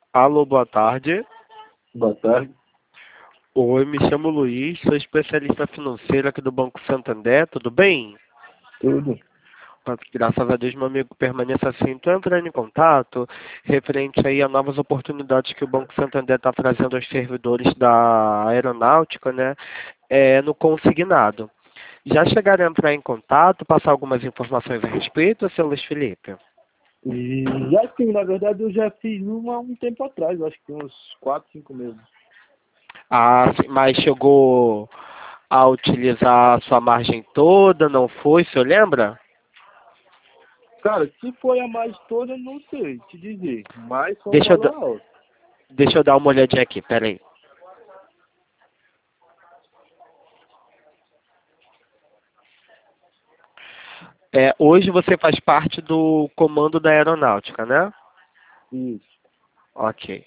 Alô, boa tarde. Boa tarde. Oi, me chamo Luiz, sou especialista financeiro aqui do Banco Santander, tudo bem? Tudo. Graças a Deus, meu amigo, permaneça assim. Estou entrando em contato referente aí a novas oportunidades que o Banco Santander está trazendo aos servidores da aeronáutica, né? No consignado. Já chegaram a entrar em contato, passar algumas informações a respeito, seu Luiz Felipe? E já sim, na verdade eu já fiz uma há um tempo atrás, eu acho que tem uns 4, 5 meses. Ah, sim, mas chegou a utilizar a sua margem toda, não foi, o senhor lembra? Cara, se foi a mais toda, eu não sei te dizer, mas foi um Deixa eu, valor da- alto. deixa eu dar uma olhadinha aqui, peraí. Hoje você faz parte do comando da aeronáutica, né? Isso. Ok.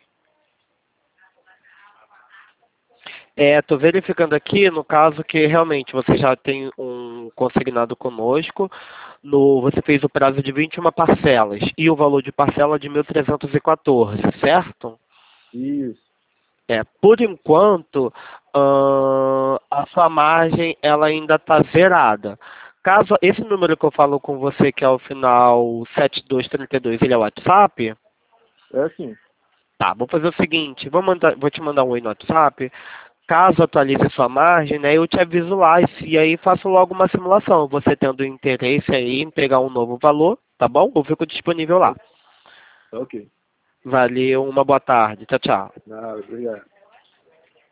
Tô verificando aqui, no caso, que realmente você já tem um consignado conosco. Você fez o prazo de 21 parcelas e o valor de parcela de 1.314, certo? Isso. Por enquanto, a sua margem ela ainda está zerada. Caso esse número que eu falo com você, que é o final 7232, ele é o WhatsApp? É assim. Tá, vou fazer o seguinte, vou te mandar um oi no WhatsApp. Caso atualize a sua margem, né, eu te aviso lá e aí faço logo uma simulação. Você tendo interesse aí em pegar um novo valor, tá bom? Eu fico disponível lá. Ok. Valeu, uma boa tarde. Tchau, tchau. Nada, obrigado.